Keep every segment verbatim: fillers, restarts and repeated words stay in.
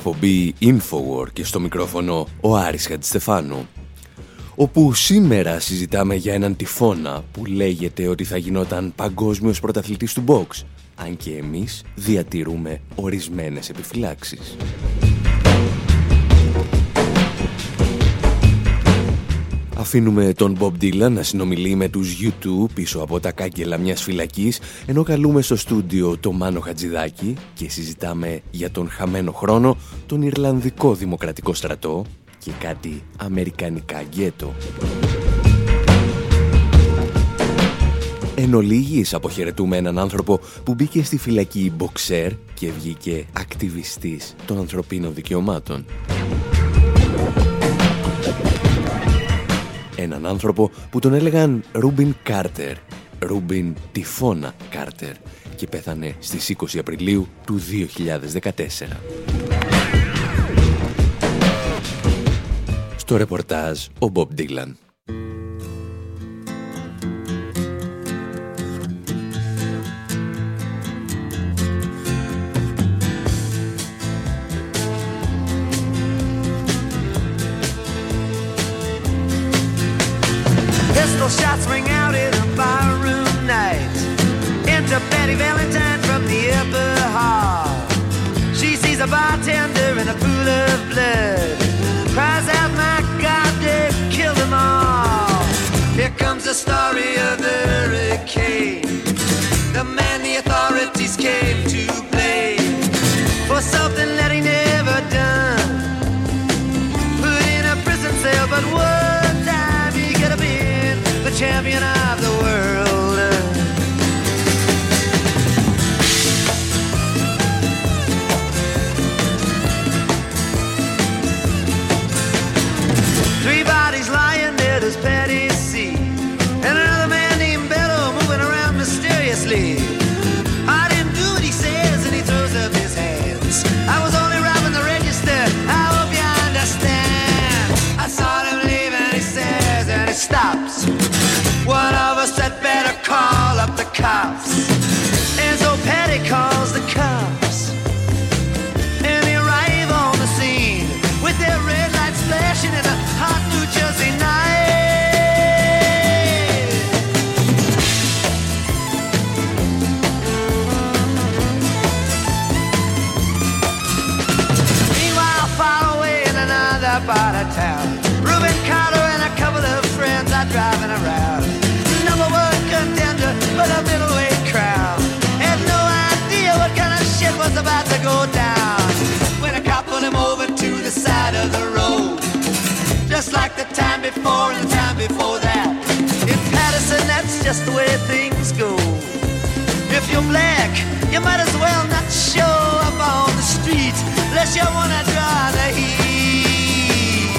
εκπομπή Infowar και στο μικρόφωνο ο Άρης Χατζηστεφάνου, όπου σήμερα συζητάμε για έναν τυφώνα που λέγεται ότι θα γινόταν παγκόσμιος πρωταθλητής του box, αν και εμείς διατηρούμε ορισμένες επιφυλάξεις. Αφήνουμε τον Bob Dylan να συνομιλεί με τους γιου τού πίσω από τα κάγκελα μιας φυλακής, ενώ καλούμε στο στούντιο το Μάνο Χατζηδάκη και συζητάμε για τον χαμένο χρόνο, τον Ιρλανδικό Δημοκρατικό Στρατό και κάτι αμερικανικά γκέτο. Εν ολίγης αποχαιρετούμε έναν άνθρωπο που μπήκε στη φυλακή μποξέρ και βγήκε ακτιβιστής των ανθρωπίνων δικαιωμάτων. Έναν άνθρωπο που τον έλεγαν Ρούμπιν Κάρτερ, Ρούμπιν Τυφώνα Κάρτερ, και πέθανε στις είκοσι Απριλίου του δύο χιλιάδες δεκατέσσερα. Στο ρεπορτάζ ο Bob Dylan. Shots ring out in a barroom night. Enter Betty Valentine from the upper hall. She sees a bartender in a pool of blood. Cries out, my God, they've killed them all. Here comes the story of the hurricane. The man the authorities came to blame for something that he never done. Put in a prison cell, but one time he could have been the champion of the world. Three bodies lying there, does Patty see? And another man named Bello moving around mysteriously. I didn't do what he says, and he throws up his hands. I was only robbing the register, I hope you understand. I saw him leave and he says, and he stops. One of us had better call up the cops. And so Patty calls the cops. And they arrive on the scene with their red lights flashing in a hot New Jersey night. Meanwhile, far away in another part of town, Reuben Carter and a couple of friends are driving around. Number one contender for the middleweight crown. Had no idea what kind of shit was about to go down when a cop pulled him over to the side of the road. Just like the time before and the time before that. In Patterson, that's just the way things go. If you're black, you might as well not show up on the street unless you want to draw the heat.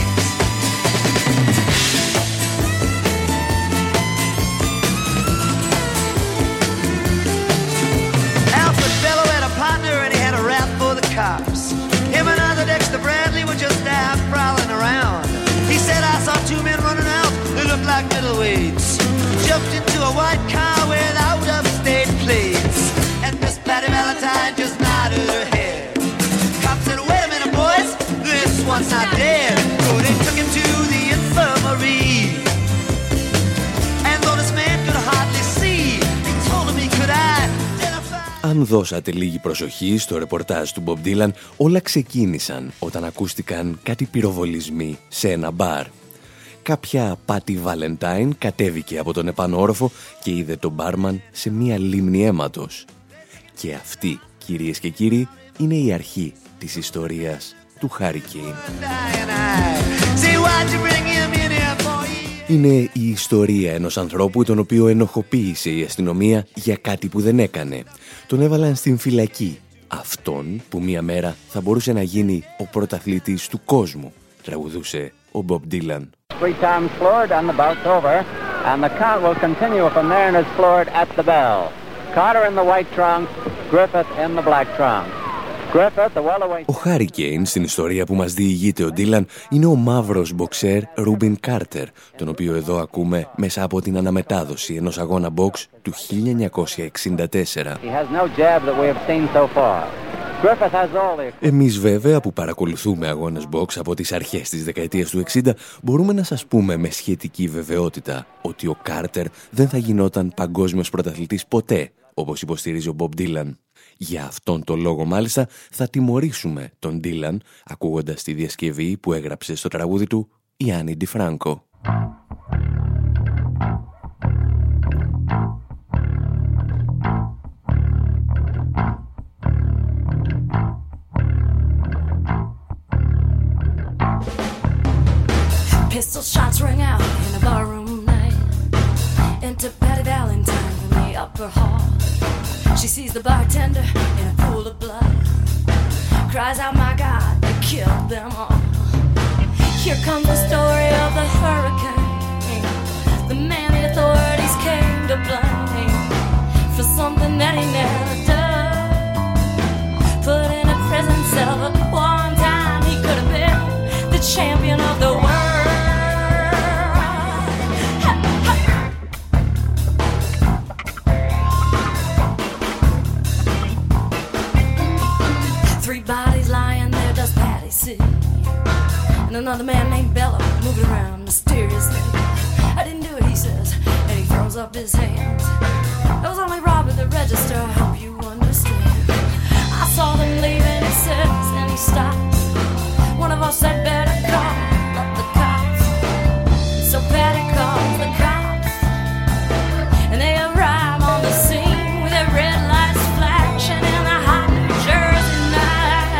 Alfred Bello had a partner and he had a rap for the cops. Him and other Dexter Bradley were just out prowling around. He said, I saw two men running out, they looked like middleweights. Jumped into a white car without upstate plates. And Miss Patty Valentine just nodded her head. Cop said, wait a minute, boys, this one's not dead. So they took him to the infirmary. And though this man could hardly see, they told him he could I. Αν δώσατε λίγη προσοχή στο ρεπορτάζ του Bob Dylan, όλα ξεκίνησαν όταν ακούστηκαν κάτι πυροβολισμοί σε ένα μπαρ. Κάποια Patty Valentine κατέβηκε από τον επάνω όροφο και είδε τον μπάρμαν σε μία λίμνη αίματος. Και αυτή, κυρίες και κύριοι, είναι η αρχή της ιστορίας του Hurricane. Είναι η ιστορία ενός ανθρώπου τον οποίο ενοχοποίησε η αστυνομία για κάτι που δεν έκανε. Τον έβαλαν στην φυλακή. Αυτόν που μία μέρα θα μπορούσε να γίνει ο πρωταθλητής του κόσμου, τραγουδούσε ο Bob Dylan. Three times floored and the bout's over and the count will continue from there and is floored at the bell. Carter in the white trunk, Griffith in the black trunk. Ο Hurricane στην ιστορία που μας διηγείται ο Dylan είναι ο μαύρος μποξέρ Ρούμπιν Κάρτερ, τον οποίο εδώ ακούμε μέσα από την αναμετάδοση ενός αγώνα box του χίλια εννιακόσια εξήντα τέσσερα. Εμείς βέβαια που παρακολουθούμε αγώνες box από τις αρχές της δεκαετίας του εξήντα μπορούμε να σας πούμε με σχετική βεβαιότητα ότι ο Κάρτερ δεν θα γινόταν παγκόσμιος πρωταθλητής ποτέ, όπως υποστηρίζει ο Μπομπ Ντίλαν. Για αυτόν τον λόγο μάλιστα θα τιμωρήσουμε τον Ντίλαν ακούγοντας τη διασκευή που έγραψε στο τραγούδι του η Άννη Ντι Φράνκο. Pistol shots ring out in a barroom night. Enter Patty Valentine from the upper hall. She sees the bartender in a pool of blood. Cries out, my God, they killed them all. Here comes the story of the hurricane. The man the authorities came to blame for something that he never done. Put in a prison cell at one time, he could have been the champion of the world. Bodies lying there, does Patty see? And another man named Bella moving around mysteriously. I didn't do it, he says, and he throws up his hands. I was only robbing the register, I hope you understand. I saw them leaving, he says, and he stops. One of us said, better call up the cops. So Patty calls the cops, and they arrive on the scene with their red lights flashing in the hot New Jersey night.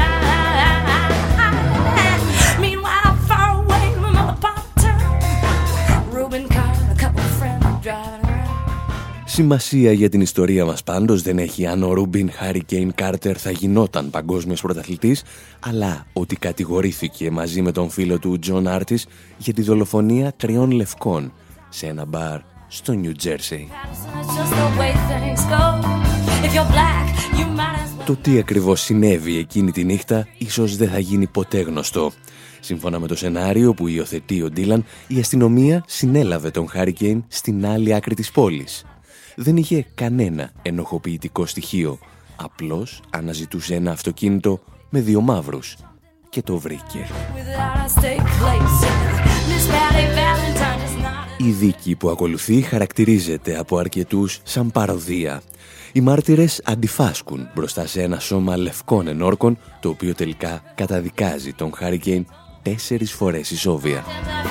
Σημασία για την ιστορία μας πάντως δεν έχει αν ο Ρούμπιν Χάρικέιν Κάρτερ θα γινόταν παγκόσμιος πρωταθλητής, αλλά ότι κατηγορήθηκε μαζί με τον φίλο του Τζον Άρτις για τη δολοφονία τριών λευκών σε ένα μπαρ στο Νιου Τζέρσι. Το τι ακριβώς συνέβη εκείνη τη νύχτα ίσως δεν θα γίνει ποτέ γνωστό. Σύμφωνα με το σενάριο που υιοθετεί ο Ντίλαν, η αστυνομία συνέλαβε τον Χάρικέιν στην άλλη άκρη της πόλης. Δεν είχε κανένα ενοχοποιητικό στοιχείο. Απλώς αναζητούσε ένα αυτοκίνητο με δύο μαύρους και το βρήκε. Η δίκη που ακολουθεί χαρακτηρίζεται από αρκετούς σαν παροδία. Οι μάρτυρες αντιφάσκουν μπροστά σε ένα σώμα λευκών ενόρκων, το οποίο τελικά καταδικάζει τον Χάρικέιν τέσσερις φορές ισόβια.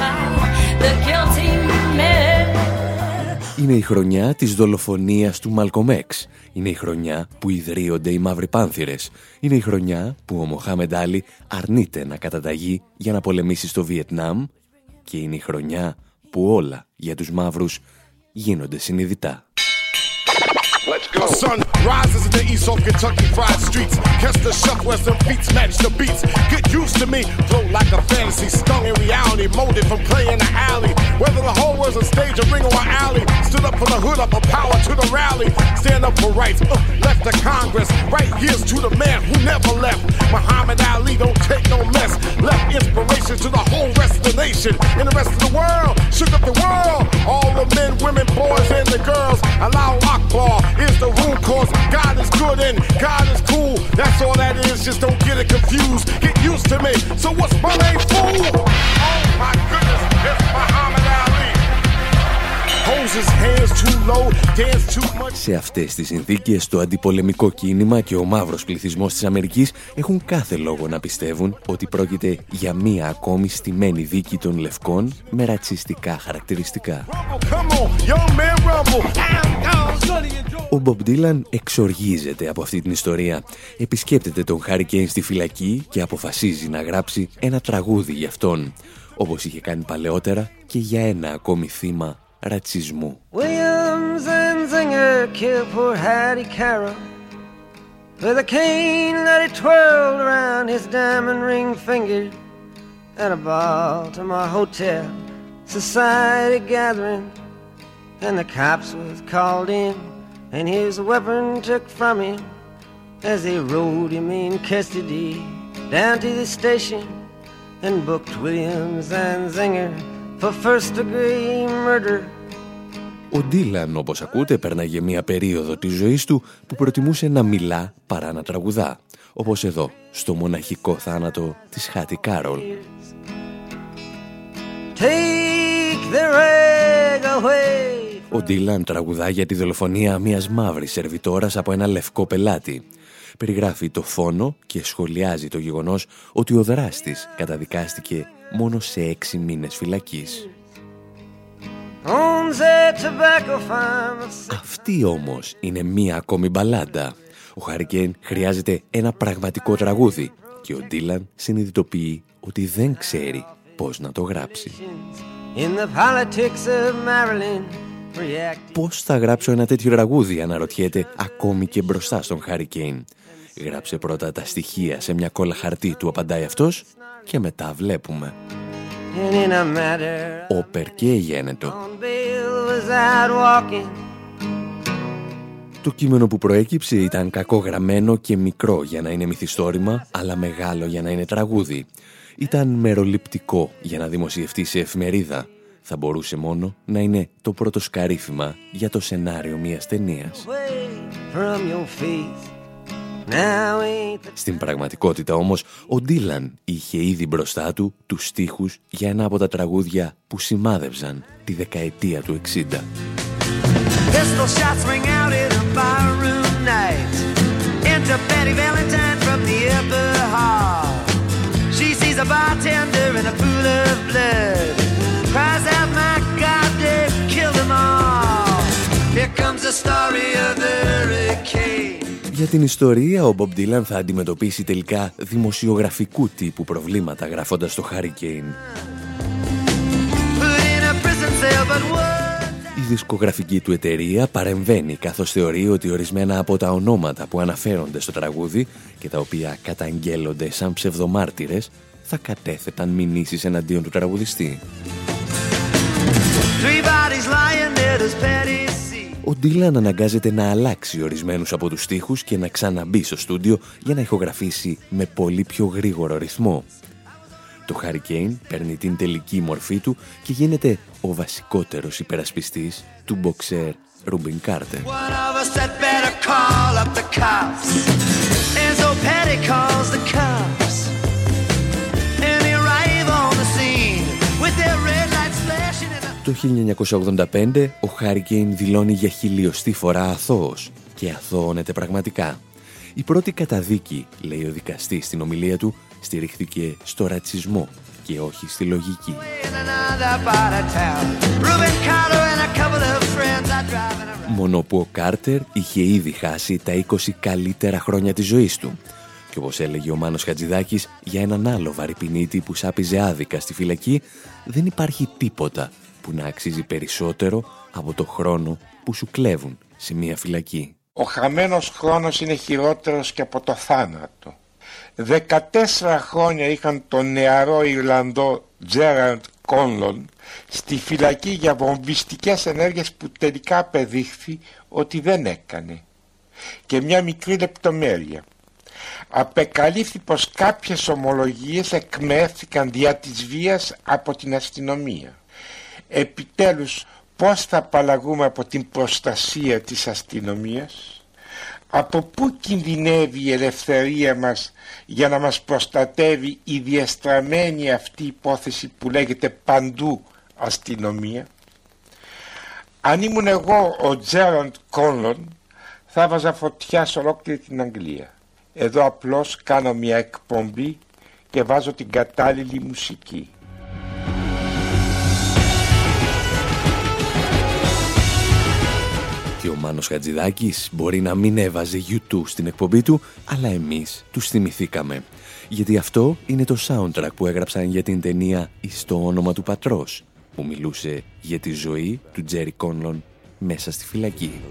Είναι η χρονιά της δολοφονίας του Μάλκομ Εξ. Είναι η χρονιά που ιδρύονται οι Μαύροι Πάνθηρες. Είναι η χρονιά που ο Μοχάμεντ Άλι αρνείται να καταταγεί για να πολεμήσει στο Βιετνάμ. Και είναι η χρονιά που όλα για τους μαύρους γίνονται συνειδητά. My son rises in the east off Kentucky fried streets. Catch the shuffle as some beats match the beats. Get used to me, flow like a fantasy, stung in reality, molded from playing the alley. Whether the whole world's a stage or ring or an alley, stood up for the hood, up a power to the rally. Stand up for rights, uh, left the Congress. Right here's to the man who never left. Muhammad Ali don't take no mess. Left inspiration to the whole rest of the nation and the rest of the world. Shook up the world. All the men, women, boys, and the girls. Allahu Akbar is the rule, cause God is good and God is cool. That's all that is, just don't get it confused. Get used to me, so what's my name, fool? Oh my goodness, it's Muhammad Ali. Holds his hands too low, dance too much. Σε αυτές τις συνθήκες το αντιπολεμικό κίνημα και ο μαύρος πληθυσμός της Αμερικής έχουν κάθε λόγο να πιστεύουν ότι πρόκειται για μία ακόμη στημένη δίκη των λευκών με ρατσιστικά χαρακτηριστικά. Ο Μπομπ Ντίλαν εξοργίζεται από αυτή την ιστορία. Επισκέπτεται τον Χάρικέιν στη φυλακή και αποφασίζει να γράψει ένα τραγούδι για αυτόν, όπως είχε κάνει παλαιότερα και για ένα ακόμη θύμα ρατσισμού. Williams and Zinger killed poor Hattie Carroll with a cane that he twirled around his diamond ring finger at a Baltimore hotel society gathering, and the cops was called in and his weapon took from him as they rode him in custody down to the station and booked Williams and Zinger for first degree murder. Ο Ντίλαν, όπως ακούτε, πέρναγε μια περίοδο της ζωής του που προτιμούσε να μιλά παρά να τραγουδά. όπως εδώ, στο μοναχικό θάνατο της Χάτι Κάρολ. Ο Ντίλαν τραγουδά για τη δολοφονία μιας μαύρης σερβιτόρας από ένα λευκό πελάτη. Περιγράφει το φόνο και σχολιάζει το γεγονός ότι ο δράστης καταδικάστηκε μόνο σε έξι μήνες φυλακής. Αυτή όμως είναι μία ακόμη μπαλάντα. Ο Hurricane χρειάζεται ένα πραγματικό τραγούδι και ο Ντίλαν συνειδητοποιεί ότι δεν ξέρει πώς να το γράψει. Πώς θα γράψω ένα τέτοιο τραγούδι, αναρωτιέται ακόμη και μπροστά στον Hurricane. Γράψε πρώτα τα στοιχεία σε μια κόλλα χαρτί, του απαντάει αυτός, και μετά βλέπουμε. Όπερ και γένετο. Το κείμενο που προέκυψε ήταν κακογραμμένο και μικρό για να είναι μυθιστόρημα, αλλά μεγάλο για να είναι τραγούδι. Ήταν μεροληπτικό για να δημοσιευτεί σε εφημερίδα. Θα μπορούσε μόνο να είναι το πρώτο σκαρίφημα για το σενάριο μιας ταινίας. Στην πραγματικότητα όμως, ο Ντίλαν είχε ήδη μπροστά του τους στίχους για ένα από τα τραγούδια που σημάδευσαν τη δεκαετία του εξήντα. Για την ιστορία, ο Bob Dylan θα αντιμετωπίσει τελικά δημοσιογραφικού τύπου προβλήματα γράφοντας το Hurricane. Η δισκογραφική του εταιρεία παρεμβαίνει καθώς θεωρεί ότι ορισμένα από τα ονόματα που αναφέρονται στο τραγούδι και τα οποία καταγγέλλονται σαν ψευδομάρτυρες θα κατέθεταν μηνύσεις εναντίον του τραγουδιστή. Ο Ντίλαν αναγκάζεται να αλλάξει ορισμένους από τους στίχους και να ξαναμπεί στο στούντιο για να ηχογραφήσει με πολύ πιο γρήγορο ρυθμό. Το Hurricane παίρνει την τελική μορφή του και γίνεται ο βασικότερος υπερασπιστής του μποξέρ Ρούμπιν Κάρτερ. Το χίλια εννιακόσια ογδόντα πέντε ο Hurricane δηλώνει για χιλιοστή φορά αθώος και αθώωνεται πραγματικά. Η πρώτη καταδίκη, λέει ο δικαστής στην ομιλία του, στηρίχθηκε στο ρατσισμό και όχι στη λογική. Μόνο που ο Κάρτερ είχε ήδη χάσει τα είκοσι καλύτερα χρόνια της ζωής του. Και όπως έλεγε ο Μάνος Χατζηδάκης για έναν άλλο βαρυπινίτη που σάπιζε άδικα στη φυλακή, δεν υπάρχει τίποτα που να αξίζει περισσότερο από το χρόνο που σου κλέβουν σε μια φυλακή. Ο χαμένος χρόνος είναι χειρότερος και από το θάνατο. Δεκατέσσερα χρόνια είχαν τον νεαρό Ιρλανδό Τζέραντ Κόνλον στη φυλακή για βομβιστικές ενέργειες που τελικά απεδείχθη ότι δεν έκανε. Και μια μικρή λεπτομέρεια. Απεκαλύφθη πως κάποιες ομολογίες εκμεύθηκαν δια της βίας από την αστυνομία. Επιτέλους, πώς θα απαλλαγούμε από την προστασία της αστυνομίας? Από πού κινδυνεύει η ελευθερία μας για να μας προστατεύει η διεστραμμένη αυτή υπόθεση που λέγεται παντού αστυνομία? Αν ήμουν εγώ ο Τζέραντ Κόνλον, θα βάζα φωτιά σε ολόκληρη την Αγγλία. Εδώ απλώς κάνω μια εκπομπή και βάζω την κατάλληλη μουσική. Και ο Μάνος Χατζηδάκης μπορεί να μην έβαζε γιου τού στην εκπομπή του, αλλά εμείς τους θυμηθήκαμε. Γιατί αυτό είναι το soundtrack που έγραψαν για την ταινία «Εις το όνομα του πατρός», που μιλούσε για τη ζωή του Τζέρι Κόνλον μέσα στη φυλακή.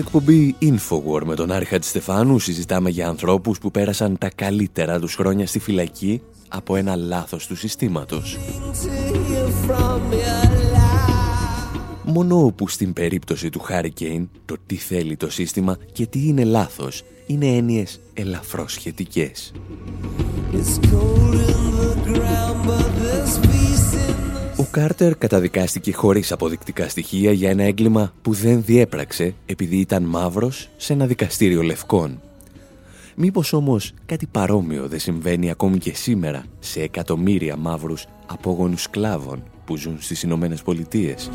εκπομπή Infowar με τον Άρη Χατζηστεφάνου συζητάμε για ανθρώπους που πέρασαν τα καλύτερα τους χρόνια στη φυλακή από ένα λάθος του συστήματος. Μόνο που στην περίπτωση του Hurricane το τι θέλει το σύστημα και τι είναι λάθος είναι έννοιες ελαφρώς σχετικές. Ο Κάρτερ καταδικάστηκε χωρίς αποδεικτικά στοιχεία για ένα έγκλημα που δεν διέπραξε επειδή ήταν μαύρος σε ένα δικαστήριο λευκών. Μήπως όμως κάτι παρόμοιο δεν συμβαίνει ακόμη και σήμερα σε εκατομμύρια μαύρους απόγονους σκλάβων που ζουν στις Ηνωμένες Πολιτείες?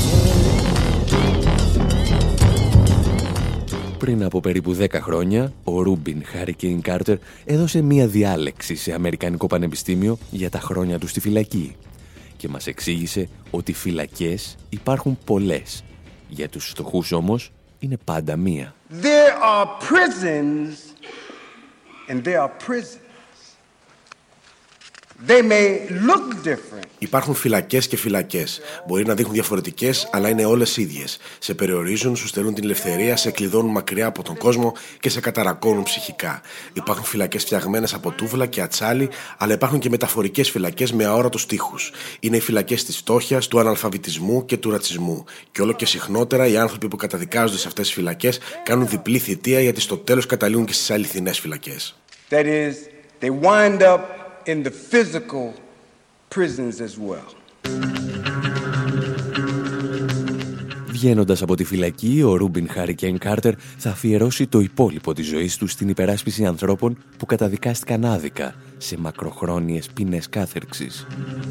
Πριν από περίπου δέκα χρόνια, ο Ρούμπιν Hurricane Carter έδωσε μία διάλεξη σε Αμερικανικό Πανεπιστήμιο για τα χρόνια του στη φυλακή και μας εξήγησε ότι φυλακές υπάρχουν πολλές. Για τους φτωχούς όμως είναι πάντα μία. There are prisons and there are prisons. They may look different. Υπάρχουν φυλακές και φυλακές. Μπορεί να δείχνουν διαφορετικές, αλλά είναι όλες ίδιες. Σε περιορίζουν, σου στερούν την ελευθερία, σε κλειδώνουν μακριά από τον κόσμο και σε καταρακώνουν ψυχικά. Υπάρχουν φυλακές φτιαγμένες από τούβλα και ατσάλι, αλλά υπάρχουν και μεταφορικές φυλακές με αόρατους τοίχους. Είναι οι φυλακές της φτώχειας, του αναλφαβητισμού και του ρατσισμού. Και όλο και συχνότερα οι άνθρωποι που καταδικάζονται σε αυτές τις φυλακές κάνουν διπλή θητεία, γιατί στο τέλος καταλήγουν και στις αληθινές φυλακές. That is, they wind up in the physical prisons as well. Βγαίνοντας από τη φυλακή, ο Ρούμπιν Hurricane Carter θα αφιερώσει το υπόλοιπο της ζωής του στην υπεράσπιση ανθρώπων που καταδικάστηκαν άδικα σε μακροχρόνιες ποινές κάθερξης.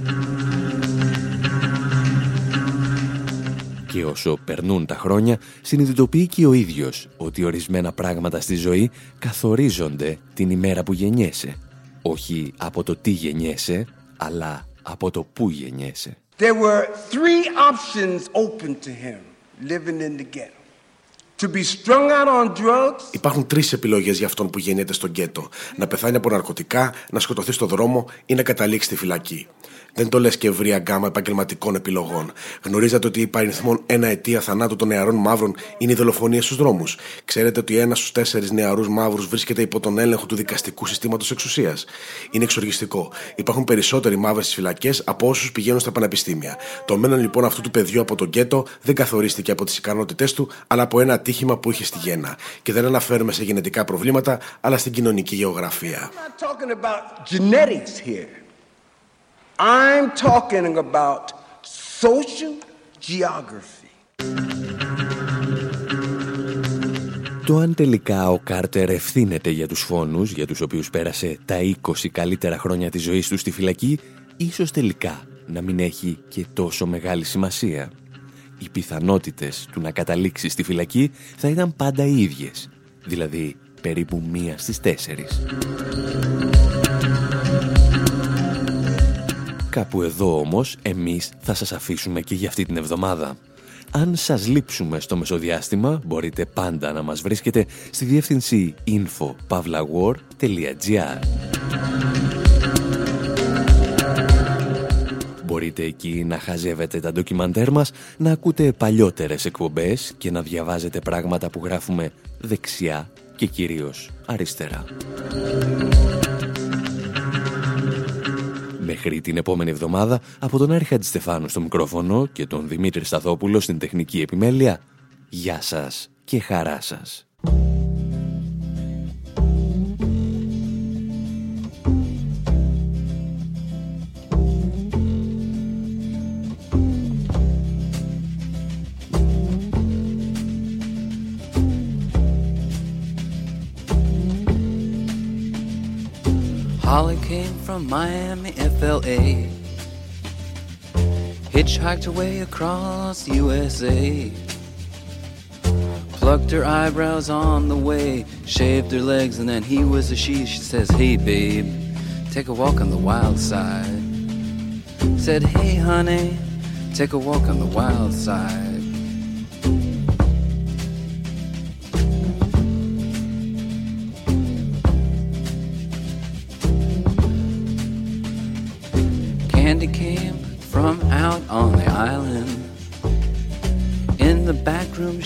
Και όσο περνούν τα χρόνια, συνειδητοποιεί και ο ίδιος ότι ορισμένα πράγματα στη ζωή καθορίζονται την ημέρα που γεννιέσαι. Όχι από το τι γεννιέσαι, αλλά από το πού γεννιέσαι. There were three options open to him living in the ghetto. To be strung out on drugs. Υπάρχουν τρεις επιλογές για αυτόν που γεννιέται στο γκέτο. Να πεθάνει από ναρκωτικά, να σκοτωθεί στο δρόμο ή να καταλήξει στη φυλακή. Δεν το λες και ευρεία γκάμα επαγγελματικών επιλογών. Γνωρίζετε ότι υπαριθμόν ένα αιτία θανάτου των νεαρών μαύρων είναι οι δολοφονίες στους δρόμους? Ξέρετε ότι ένας στους τέσσερις νεαρούς μαύρους βρίσκεται υπό τον έλεγχο του δικαστικού συστήματος εξουσίας? Είναι εξοργιστικό. Υπάρχουν περισσότεροι μαύροι στις φυλακές από όσους πηγαίνουν στα πανεπιστήμια. Το μέλλον λοιπόν αυτού του παιδιού από τον γκέτο δεν καθορίστηκε από τις ικανότητές του, αλλά από ένα ατύχημα που είχε στη γέννα. Και δεν αναφέρουμε σε γενετικά προβλήματα, αλλά στην κοινωνική γεωγραφία. I'm talking about social geography. Το αν τελικά ο Κάρτερ ευθύνεται για τους φόνους για τους οποίους πέρασε τα είκοσι καλύτερα χρόνια της ζωής του στη φυλακή, ίσως τελικά να μην έχει και τόσο μεγάλη σημασία. Οι πιθανότητες του να καταλήξει στη φυλακή θα ήταν πάντα οι ίδιες, δηλαδή περίπου μία στις τέσσερις. Κάπου εδώ όμως εμείς θα σας αφήσουμε και για αυτή την εβδομάδα. Αν σας λείψουμε στο μεσοδιάστημα, μπορείτε πάντα να μας βρίσκετε στη διεύθυνση info pavlawar dot gr. Μπορείτε εκεί να χαζεύετε τα ντοκιμαντέρ μας, να ακούτε παλιότερες εκπομπές και να διαβάζετε πράγματα που γράφουμε δεξιά και κυρίως αριστερά. Μέχρι την επόμενη εβδομάδα, από τον Άρη Χατζηστεφάνου στο μικρόφωνο και τον Δημήτρη Σταθόπουλο στην τεχνική επιμέλεια, γεια σας και χαρά σας. Holly came from Miami, F L A, hitchhiked her way across U S A, plucked her eyebrows on the way, shaved her legs, and then he was a she. She says, hey babe, take a walk on the wild side. Said, hey honey, take a walk on the wild side. Candy came from out on the island. In the back room